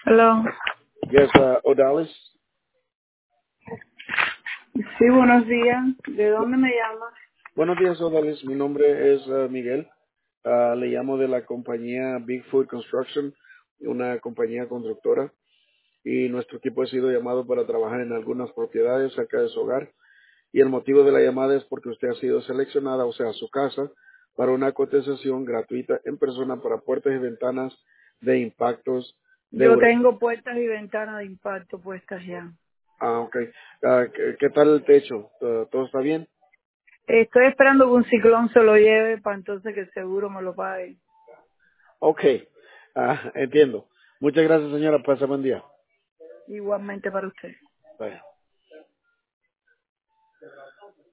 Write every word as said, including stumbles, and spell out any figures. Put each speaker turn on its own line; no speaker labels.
Hello.
Yes, uh, Odalis.
Sí, buenos días. ¿De dónde me llamas?
Buenos días, Odalis. Mi nombre es uh, Miguel. Uh, le llamo de la compañía Bigfoot Construction, una compañía constructora. Y nuestro equipo ha sido llamado para trabajar en algunas propiedades cerca de su hogar. Y el motivo de la llamada es porque usted ha sido seleccionada, o sea, su casa, para una cotización gratuita en persona para puertas y ventanas de impactos de
Yo
huracán.
tengo puertas y ventanas de impacto puestas ya.
Ah, ok. Ah, ¿qué, qué tal el techo? Uh, ¿Todo está bien?
Estoy esperando que un ciclón se lo lleve para entonces que el seguro me lo pague.
Ok, ah, entiendo. Muchas gracias, señora. Pasa buen día.
Igualmente para usted.
Bye.